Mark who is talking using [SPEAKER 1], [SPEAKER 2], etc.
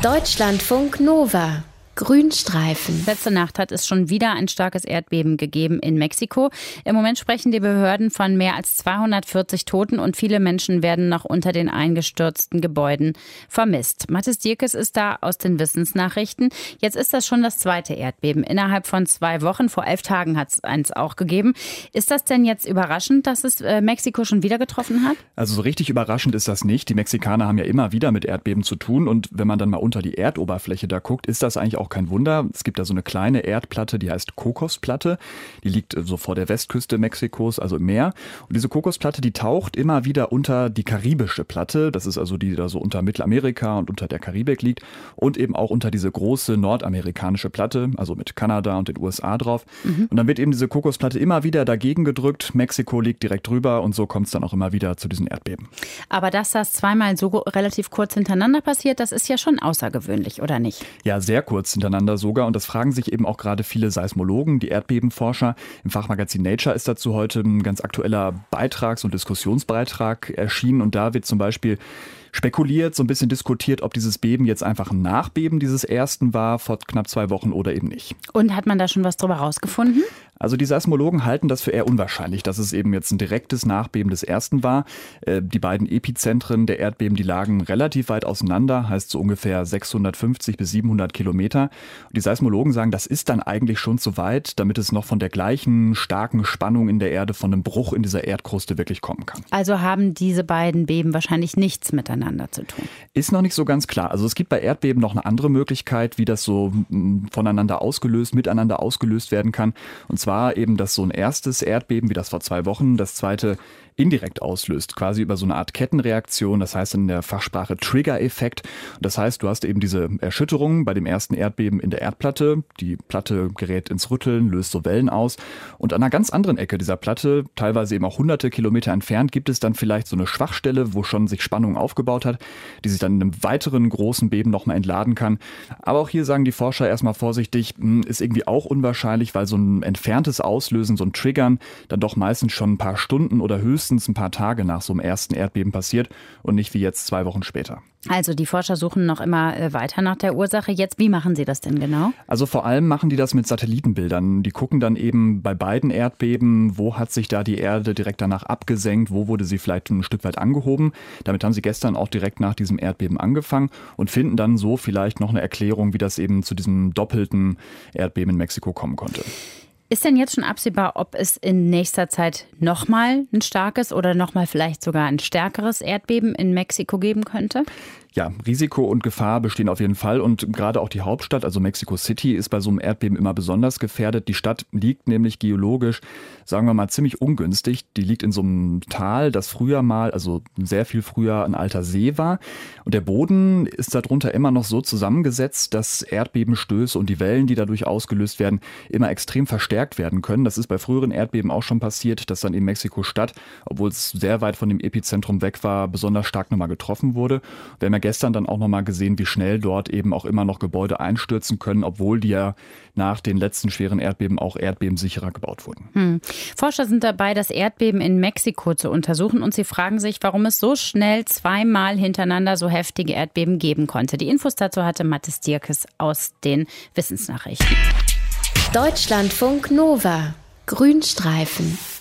[SPEAKER 1] Deutschlandfunk Nova. Grünstreifen.
[SPEAKER 2] Letzte Nacht hat es schon wieder ein starkes Erdbeben gegeben in Mexiko. Im Moment sprechen die Behörden von mehr als 240 Toten und viele Menschen werden noch unter den eingestürzten Gebäuden vermisst. Mathis Dierkes ist da aus den Wissensnachrichten. Jetzt ist das schon das zweite Erdbeben innerhalb von 2 Wochen. Vor 11 Tagen hat es eins auch gegeben. Ist das denn jetzt überraschend, dass es Mexiko schon wieder getroffen hat?
[SPEAKER 3] Also so richtig überraschend ist das nicht. Die Mexikaner haben ja immer wieder mit Erdbeben zu tun. Und wenn man dann mal unter die Erdoberfläche da guckt, ist das eigentlich auch kein Wunder. Es gibt da so eine kleine Erdplatte, die heißt Kokosplatte. Die liegt so vor der Westküste Mexikos, also im Meer. Und diese Kokosplatte, die taucht immer wieder unter die karibische Platte. Das ist also die, die da so unter Mittelamerika und unter der Karibik liegt. Und eben auch unter diese große nordamerikanische Platte, also mit Kanada und den USA drauf. Und dann wird eben diese Kokosplatte immer wieder dagegen gedrückt. Mexiko liegt direkt drüber und so kommt es dann auch immer wieder zu diesen Erdbeben.
[SPEAKER 2] Aber dass das zweimal so relativ kurz hintereinander passiert, das ist ja schon außergewöhnlich, oder nicht?
[SPEAKER 3] Ja, sehr kurz hintereinander sogar. Und das fragen sich eben auch gerade viele Seismologen, die Erdbebenforscher. Im Fachmagazin Nature ist dazu heute ein ganz aktueller Beitrags- und Diskussionsbeitrag erschienen. Und da wird zum Beispiel spekuliert, so ein bisschen diskutiert, ob dieses Beben jetzt einfach ein Nachbeben dieses ersten war vor knapp 2 Wochen oder eben nicht.
[SPEAKER 2] Und hat man da schon was drüber rausgefunden?
[SPEAKER 3] Also die Seismologen halten das für eher unwahrscheinlich, dass es eben jetzt ein direktes Nachbeben des ersten war. Die beiden Epizentren der Erdbeben, die lagen relativ weit auseinander, heißt so ungefähr 650 bis 700 Kilometer. Und die Seismologen sagen, das ist dann eigentlich schon zu weit, damit es noch von der gleichen starken Spannung in der Erde, von einem Bruch in dieser Erdkruste wirklich kommen kann.
[SPEAKER 2] Also haben diese beiden Beben wahrscheinlich nichts miteinander zu tun.
[SPEAKER 3] Ist noch nicht so ganz klar. Also es gibt bei Erdbeben noch eine andere Möglichkeit, wie das so voneinander ausgelöst, miteinander ausgelöst werden kann. Und zwar eben, dass so ein erstes Erdbeben, wie das vor 2 Wochen, das zweite indirekt auslöst, quasi über so eine Art Kettenreaktion, das heißt in der Fachsprache Trigger-Effekt. Das heißt, du hast eben diese Erschütterung bei dem ersten Erdbeben in der Erdplatte, die Platte gerät ins Rütteln, löst so Wellen aus und an einer ganz anderen Ecke dieser Platte, teilweise eben auch hunderte Kilometer entfernt, gibt es dann vielleicht so eine Schwachstelle, wo schon sich Spannung aufgebaut hat, die sich dann in einem weiteren großen Beben nochmal entladen kann. Aber auch hier sagen die Forscher erstmal vorsichtig, ist irgendwie auch unwahrscheinlich, weil so ein entferntes Auslösen, so ein Triggern dann doch meistens schon ein paar Stunden oder höchstens ein paar Tage nach so einem ersten Erdbeben passiert und nicht wie jetzt 2 Wochen später.
[SPEAKER 2] Also die Forscher suchen noch immer weiter nach der Ursache. Jetzt, wie machen sie das denn genau?
[SPEAKER 3] Also vor allem machen die das mit Satellitenbildern. Die gucken dann eben bei beiden Erdbeben, wo hat sich da die Erde direkt danach abgesenkt, wo wurde sie vielleicht ein Stück weit angehoben. Damit haben sie gestern auch direkt nach diesem Erdbeben angefangen und finden dann so vielleicht noch eine Erklärung, wie das eben zu diesem doppelten Erdbeben in Mexiko kommen konnte.
[SPEAKER 2] Ist denn jetzt schon absehbar, ob es in nächster Zeit nochmal ein starkes oder nochmal vielleicht sogar ein stärkeres Erdbeben in Mexiko geben könnte?
[SPEAKER 3] Ja, Risiko und Gefahr bestehen auf jeden Fall und gerade auch die Hauptstadt, also Mexico City, ist bei so einem Erdbeben immer besonders gefährdet. Die Stadt liegt nämlich geologisch, sagen wir mal, ziemlich ungünstig. Die liegt in so einem Tal, das früher mal, also sehr viel früher ein alter See war. Und der Boden ist darunter immer noch so zusammengesetzt, dass Erdbebenstöße und die Wellen, die dadurch ausgelöst werden, immer extrem verstärkt werden können. Das ist bei früheren Erdbeben auch schon passiert, dass dann in Mexiko-Stadt, obwohl es sehr weit von dem Epizentrum weg war, besonders stark nochmal getroffen wurde. Wir haben ja gestern dann auch nochmal gesehen, wie schnell dort eben auch immer noch Gebäude einstürzen können, obwohl die ja nach den letzten schweren Erdbeben auch erdbebensicherer gebaut wurden.
[SPEAKER 2] Forscher sind dabei, das Erdbeben in Mexiko zu untersuchen und sie fragen sich, warum es so schnell 2-mal hintereinander so heftige Erdbeben geben konnte. Die Infos dazu hatte Mathis Dierkes aus den Wissensnachrichten.
[SPEAKER 1] Deutschlandfunk Nova. Grünstreifen.